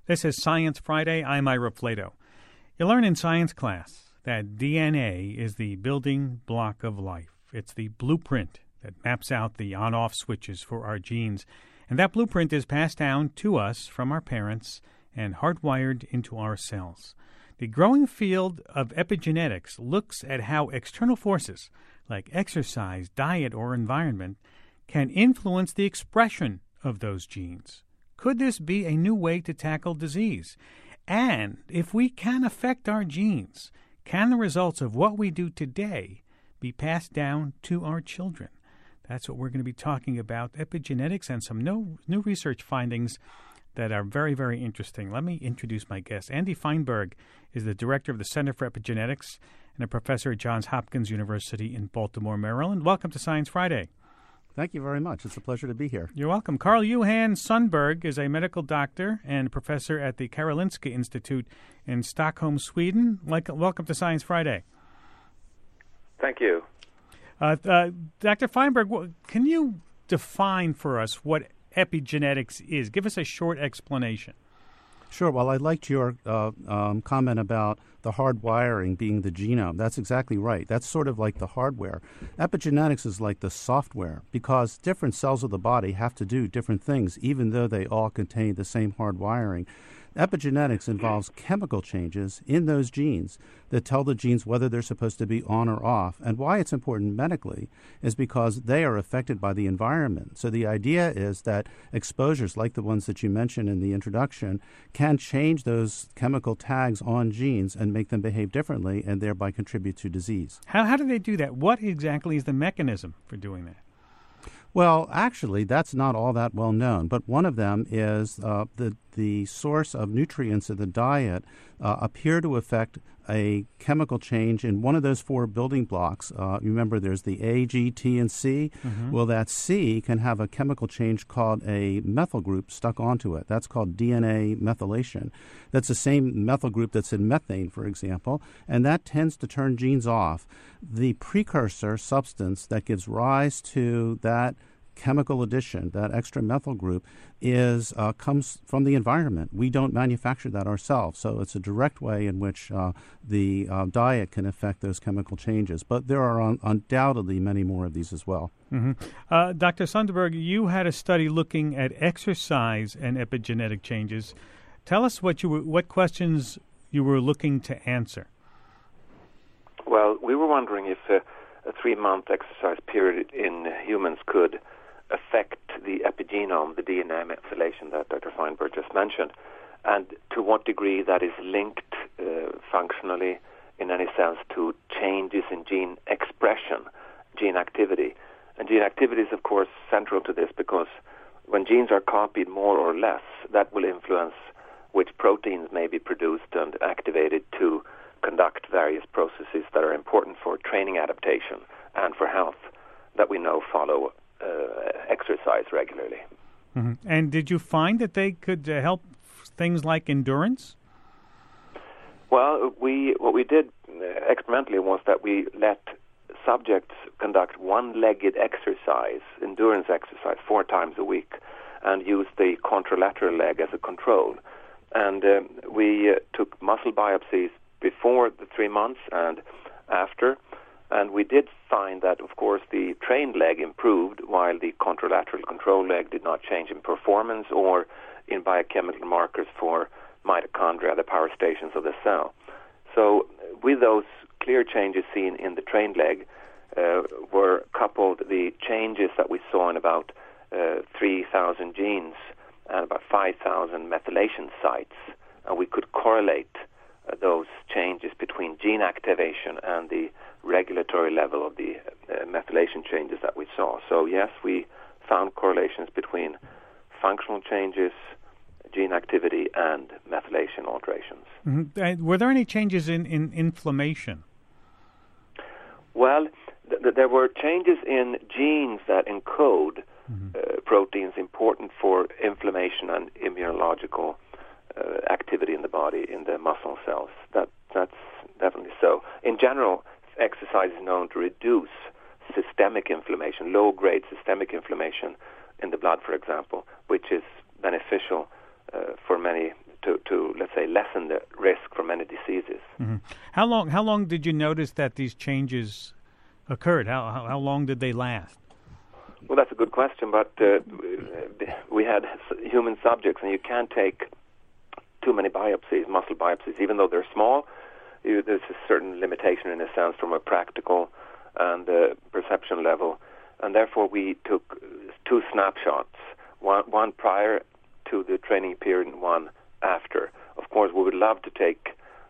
This is Science Friday. I'm Ira Flato. You learn in science class that DNA is the building block of life. It's the blueprint that maps out the on-off switches for our genes. And that blueprint is passed down to us from our parents and hardwired into our cells. The growing field of epigenetics looks at how external forces like exercise, diet, or environment can influence the expression of those genes. Could this be a new way to tackle disease? And if we can affect our genes, can the results of what we do today be passed down to our children? That's what we're going to be talking about, epigenetics and some new research findings that are very, very interesting. Let me introduce my guest. Andy Feinberg is the director of the Center for Epigenetics and a professor at Johns Hopkins University in Baltimore, Maryland. Welcome to Science Friday. Thank you very much. It's a pleasure to be here. You're welcome. Carl-Johan Sundberg is a medical doctor and professor at the Karolinska Institute in Stockholm, Sweden. Welcome to Science Friday. Thank you. Dr. Feinberg, can you define for us what epigenetics is? Give us a short explanation. Sure. Well, I liked your comment about the hardwiring being the genome. That's exactly right. That's sort of like the hardware. Epigenetics is like the software because different cells of the body have to do different things, even though they all contain the same hardwiring. Epigenetics involves chemical changes in those genes that tell the genes whether they're supposed to be on or off. And why it's important medically is because they are affected by the environment. So the idea is that exposures like the ones that you mentioned in the introduction can change those chemical tags on genes and make them behave differently and thereby contribute to disease. How do they do that? What exactly is the mechanism for doing that? Well, actually, that's not all that well known, but one of them is the source of nutrients in the diet appear to affect a chemical change in one of those four building blocks. Remember, there's the A, G, T, and C. Mm-hmm. Well, that C can have a chemical change called a methyl group stuck onto it. That's called DNA methylation. That's the same methyl group that's in methane, for example, and that tends to turn genes off. The precursor substance that gives rise to that chemical addition, that extra methyl group, comes from the environment. We don't manufacture that ourselves, so it's a direct way in which the diet can affect those chemical changes. But there are undoubtedly many more of these as well. Mm-hmm. Dr. Sundberg, you had a study looking at exercise and epigenetic changes. Tell us what questions you were looking to answer. Well, we were wondering if a 3-month exercise period in humans could affect the epigenome, the DNA methylation that Dr. Feinberg just mentioned, and to what degree that is linked functionally in any sense to changes in gene expression, gene activity. And gene activity is, of course, central to this because when genes are copied more or less, that will influence which proteins may be produced and activated to conduct various processes that are important for training adaptation and for health that we know follow exercise regularly. Mm-hmm. And did you find that they could help things like endurance? Well, what we did experimentally was that we let subjects conduct one-legged exercise, endurance exercise, 4 times a week, and use the contralateral leg as a control. And we took muscle biopsies before the 3 months and after, and we did find that, of course, the trained leg improved while the contralateral control leg did not change in performance or in biochemical markers for mitochondria, the power stations of the cell. So with those clear changes seen in the trained leg were coupled the changes that we saw in about 3,000 genes and about 5,000 methylation sites, and we could correlate those changes between gene activation and the regulatory level of the methylation changes that we saw. So yes, we found correlations between functional changes, gene activity, and methylation alterations. Mm-hmm. Were there any changes in inflammation? Well, there were changes in genes that encode proteins important for inflammation and immunological activity in the body, in the muscle cells. That's definitely so. In general, exercise is known to reduce systemic inflammation, low-grade systemic inflammation in the blood, for example, which is beneficial for many to to let's say, lessen the risk for many diseases. Mm-hmm. How long did you notice that these changes occurred? How long did they last? Well, that's a good question, but we had human subjects, and you can't take too many biopsies, muscle biopsies, even though they're small. There's a certain limitation, in a sense, from a practical and perception level, and therefore we took 2 snapshots, one prior to the training period and one after. Of course, we would love to take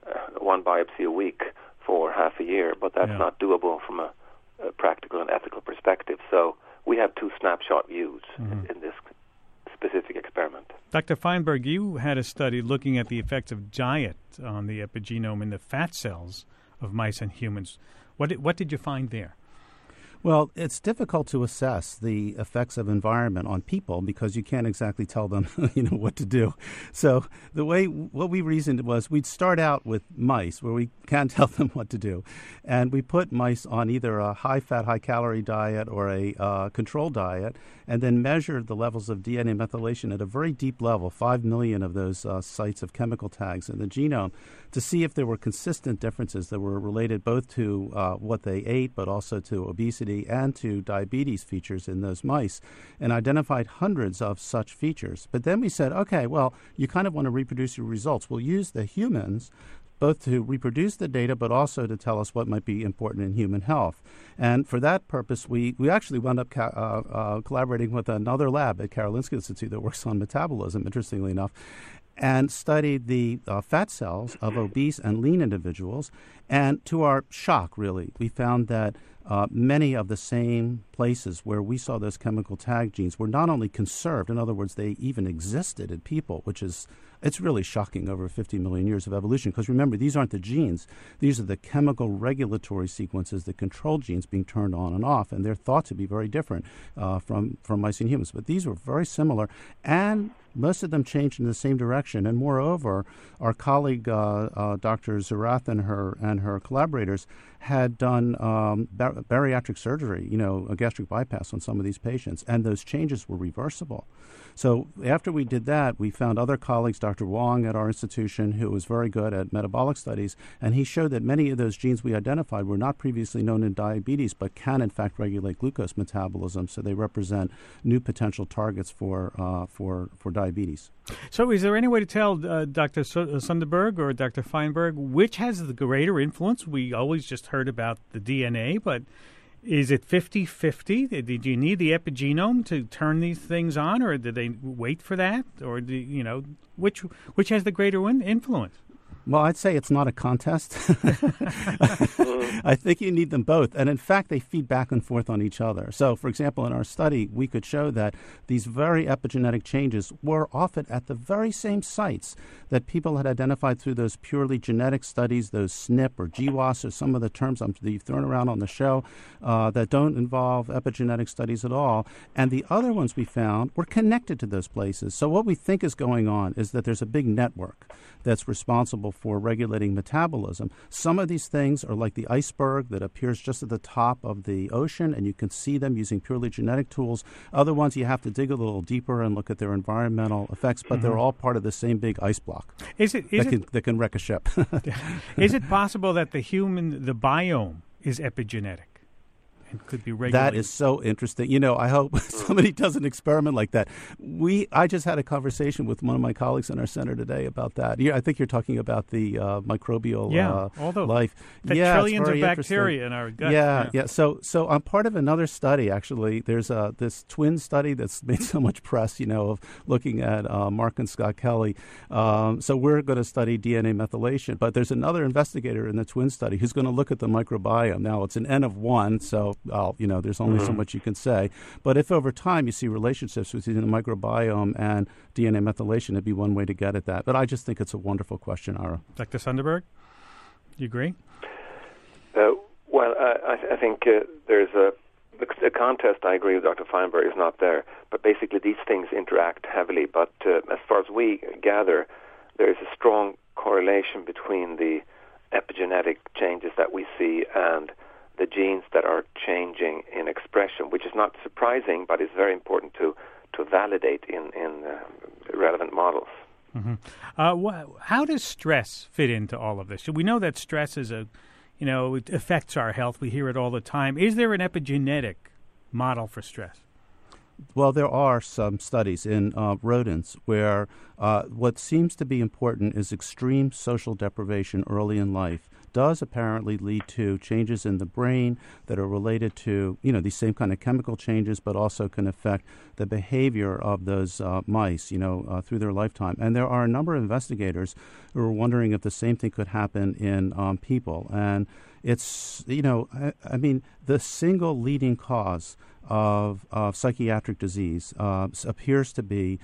1 biopsy a week for half a year, but that's not doable from a practical and ethical perspective. So we have 2 snapshot views in this specific experiment. Dr. Feinberg, you had a study looking at the effects of diet on the epigenome in the fat cells of mice and humans. What did you find there? Well, it's difficult to assess the effects of environment on people because you can't exactly tell them, what to do. So what we reasoned was we'd start out with mice where we can't tell them what to do. And we put mice on either a high-fat, high-calorie diet or a controlled diet, and then measured the levels of DNA methylation at a very deep level, 5 million of those sites of chemical tags in the genome, to see if there were consistent differences that were related both to what they ate but also to obesity and to diabetes features in those mice, and identified hundreds of such features. But then we said, okay, well, you kind of want to reproduce your results. We'll use the humans both to reproduce the data but also to tell us what might be important in human health. And for that purpose, we actually wound up collaborating with another lab at Karolinska Institute that works on metabolism, interestingly enough, and studied the fat cells of obese and lean individuals. And to our shock, really, we found that many of the same places where we saw those chemical tag genes were not only conserved, in other words, they even existed in people, it's really shocking over 50 million years of evolution. Because remember, these aren't the genes. These are the chemical regulatory sequences, the control genes being turned on and off, and they're thought to be very different from mice and humans. But these were very similar, and most of them changed in the same direction. And moreover, our colleague, Dr. Zerath and her collaborators had done bariatric surgery, a gastric bypass on some of these patients, and those changes were reversible. So after we did that, we found other colleagues, Dr. Wong at our institution, who was very good at metabolic studies, and he showed that many of those genes we identified were not previously known in diabetes, but can in fact regulate glucose metabolism. So they represent new potential targets for diabetes. So is there any way to tell, Dr. Sunderberg or Dr. Feinberg, which has the greater influence? We always just heard about the DNA, but is it 50-50? Did you need the epigenome to turn these things on, or did they wait for that? Or, which has the greater influence? Well, I'd say it's not a contest. I think you need them both. And in fact, they feed back and forth on each other. So, for example, in our study, we could show that these very epigenetic changes were often at the very same sites that people had identified through those purely genetic studies, those SNP or GWAS or some of the terms that you've thrown around on the show that don't involve epigenetic studies at all. And the other ones we found were connected to those places. So what we think is going on is that there's a big network that's responsible for regulating metabolism. Some of these things are like the iceberg that appears just at the top of the ocean, and you can see them using purely genetic tools. Other ones you have to dig a little deeper and look at their environmental effects, but they're all part of the same big ice block that can wreck a ship. Is it possible that the biome is epigenetic? Could be regulated. That is so interesting. I hope somebody does an experiment like that. I just had a conversation with one of my colleagues in our center today about that. I think you're talking about the microbial life. The trillions of bacteria in our gut. Yeah. So I'm part of another study, actually. There's this twin study that's made so much press, of looking at Mark and Scott Kelly. So we're going to study DNA methylation. But there's another investigator in the twin study who's going to look at the microbiome. Now, it's an N of 1, so there's only so much you can say. But if over time you see relationships between the microbiome and DNA methylation, it'd be one way to get at that. But I just think it's a wonderful question, Ara. Dr. Sunderberg, do you agree? I think there's a contest. I agree with Dr. Feinberg, is not there. But basically these things interact heavily. But as far as we gather, there is a strong correlation between the epigenetic changes that we see and the genes that are changing in expression, which is not surprising, but is very important to validate in relevant models. Mm-hmm. How does stress fit into all of this? So we know that stress is it affects our health. We hear it all the time. Is there an epigenetic model for stress? Well, there are some studies in rodents where what seems to be important is extreme social deprivation early in life does apparently lead to changes in the brain that are related to, these same kind of chemical changes, but also can affect the behavior of those mice, through their lifetime. And there are a number of investigators who are wondering if the same thing could happen in people. And it's, the single leading cause of psychiatric disease appears to be,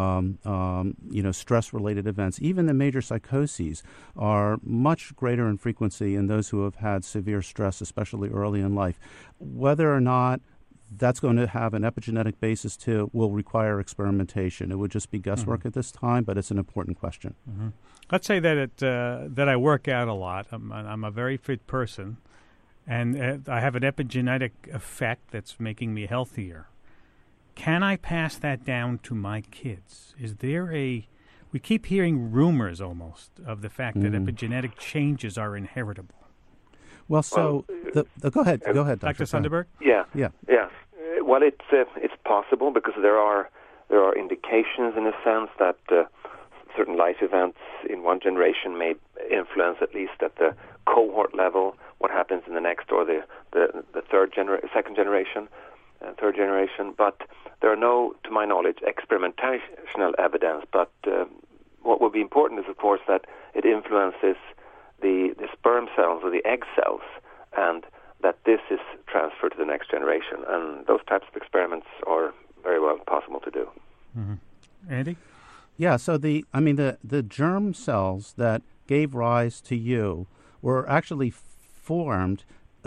stress-related events. Even the major psychoses are much greater in frequency in those who have had severe stress, especially early in life. Whether or not that's going to have an epigenetic basis to will require experimentation. It would just be guesswork at this time, but it's an important question. Mm-hmm. Let's say that I work out a lot. I'm a very fit person, and I have an epigenetic effect that's making me healthier. Can I pass that down to my kids? Is there we keep hearing rumors almost of the fact that epigenetic changes are inheritable. Well, so go ahead, Dr. Sunderberg. Yeah. Well, it's possible because there are indications in a sense that certain life events in one generation may influence, at least at the cohort level, what happens in the next or the second generation, third generation. But there are no, to my knowledge, experimentational evidence. But what would be important is, of course, that it influences the sperm cells or the egg cells, and that this is transferred to the next generation. And those types of experiments are very well possible to do. Mm-hmm. Andy? Yeah, so the germ cells that gave rise to you were actually formed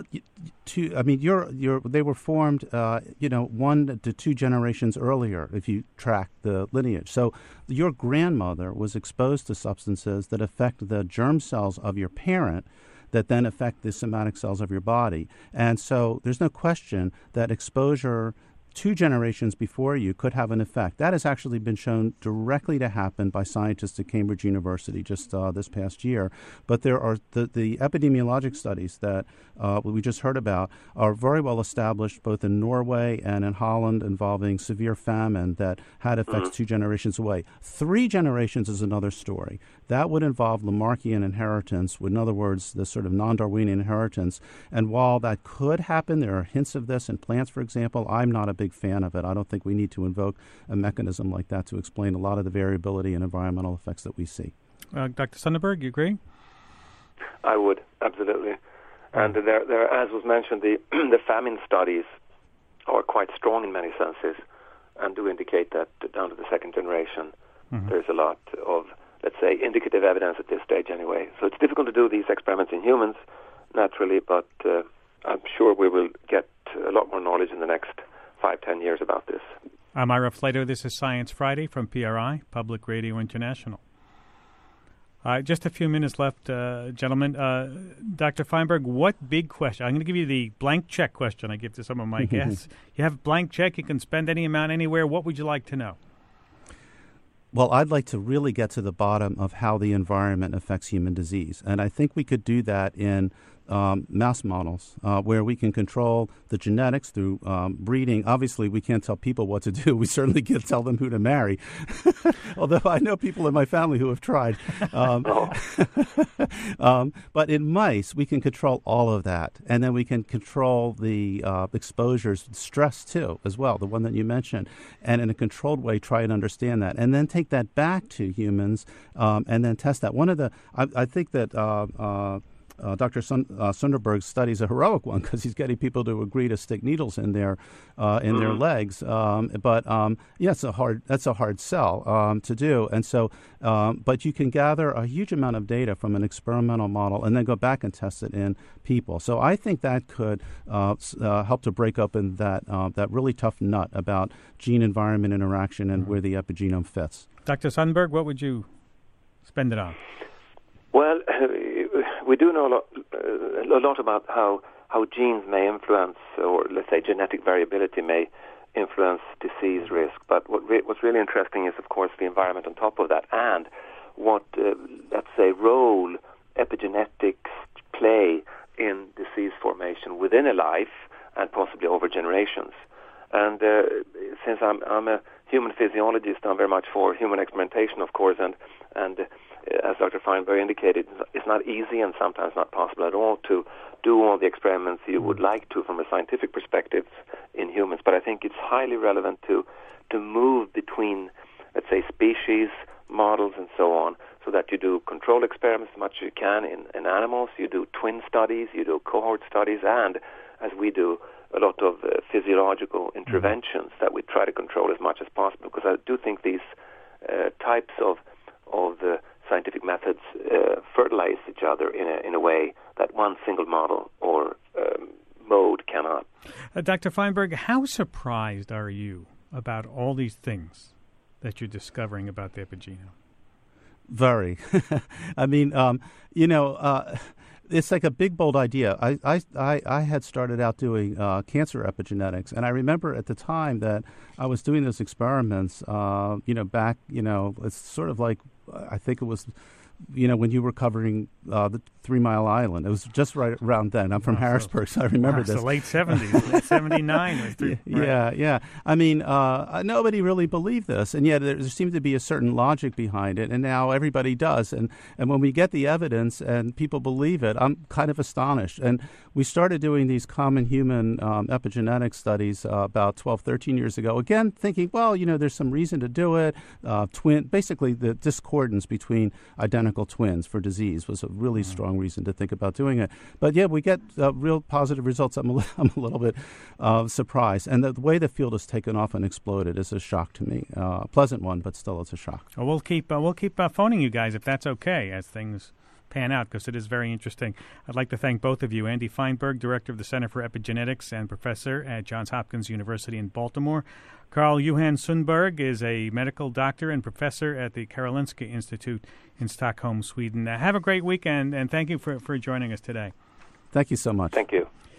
they were formed 1 to 2 generations earlier if you track the lineage. So your grandmother was exposed to substances that affect the germ cells of your parent that then affect the somatic cells of your body. And so there's no question that exposure 2 generations before you could have an effect. That has actually been shown directly to happen by scientists at Cambridge University just this past year. But there are the epidemiologic studies that we just heard about are very well established both in Norway and in Holland involving severe famine that had effects 2 generations away. 3 generations is another story. That would involve Lamarckian inheritance, in other words, the sort of non-Darwinian inheritance. And while that could happen, there are hints of this in plants, for example. I'm not a big fan of it. I don't think we need to invoke a mechanism like that to explain a lot of the variability and environmental effects that we see. Dr. Sunderberg, you agree? I would, absolutely. And there, as was mentioned, the famine studies are quite strong in many senses and do indicate that down to the second generation, there's a lot of, let's say, indicative evidence at this stage anyway. So it's difficult to do these experiments in humans, naturally, but I'm sure we will get a lot more knowledge in the next 5-10 years about this. I'm Ira Flato. This is Science Friday from PRI, Public Radio International. Just a few minutes left, gentlemen. Dr. Feinberg, what big question? I'm going to give you the blank check question I give to some of my guests. You have a blank check. You can spend any amount anywhere. What would you like to know? Well, I'd like to really get to the bottom of how the environment affects human disease. And I think we could do that in mouse models where we can control the genetics through breeding. Obviously, we can't tell people what to do. We certainly can't tell them who to marry, although I know people in my family who have tried. But in mice, we can control all of that. And then we can control the exposures, stress too, as well, the one that you mentioned, and in a controlled way try and understand that. And then take that back to humans and then test that. I think that Dr. Sunderberg's study is a heroic one because he's getting people to agree to stick needles in their legs. But that's a hard sell to do. And so, but you can gather a huge amount of data from an experimental model and then go back and test it in people. So I think that could help to break open that really tough nut about gene-environment interaction and where the epigenome fits. Dr. Sunderberg, what would you spend it on? Well, we do know a lot about how genes may influence, or let's say genetic variability may influence disease risk. But what's really interesting is, of course, the environment on top of that, and what, let's say, role epigenetics play in disease formation within a life and possibly over generations. And since I'm a human physiologist, I'm very much for human experimentation, of course, and as Dr. Feinberg indicated, it's not easy and sometimes not possible at all to do all the experiments you would like to from a scientific perspective in humans. But I think it's highly relevant to move between, let's say, species, models, and so on, so that you do control experiments as much as you can in animals, you do twin studies, you do cohort studies, and, as we do, a lot of physiological interventions that we try to control as much as possible, because I do think these types of scientific methods fertilize each other in a way that one single model or mode cannot. Dr. Feinberg, how surprised are you about all these things that you're discovering about the epigenome? Very. I mean, it's like a big, bold idea. I had started out doing cancer epigenetics, and I remember at the time that I was doing those experiments, back, it's sort of like, I think it was, when you were covering the 3 Mile Island. It was just right around then. I'm from Harrisburg, so I remember this. The late 70s, late 79. Yeah. I mean, nobody really believed this, and yet there seemed to be a certain logic behind it, and now everybody does. And when we get the evidence and people believe it, I'm kind of astonished. And we started doing these common human epigenetic studies about 12, 13 years ago, again, thinking, well, there's some reason to do it. Basically, the discordance between identical twins for disease was a really strong reason to think about doing it. But yeah, we get real positive results. I'm a little bit surprised. And the way the field has taken off and exploded is a shock to me. A pleasant one, but still it's a shock. Well, we'll keep phoning you guys if that's okay as things pan out, because it is very interesting. I'd like to thank both of you, Andy Feinberg, Director of the Center for Epigenetics and Professor at Johns Hopkins University in Baltimore. Carl-Johan Sundberg is a medical doctor and professor at the Karolinska Institute in Stockholm, Sweden. Have a great weekend, and thank you for joining us today. Thank you so much. Thank you.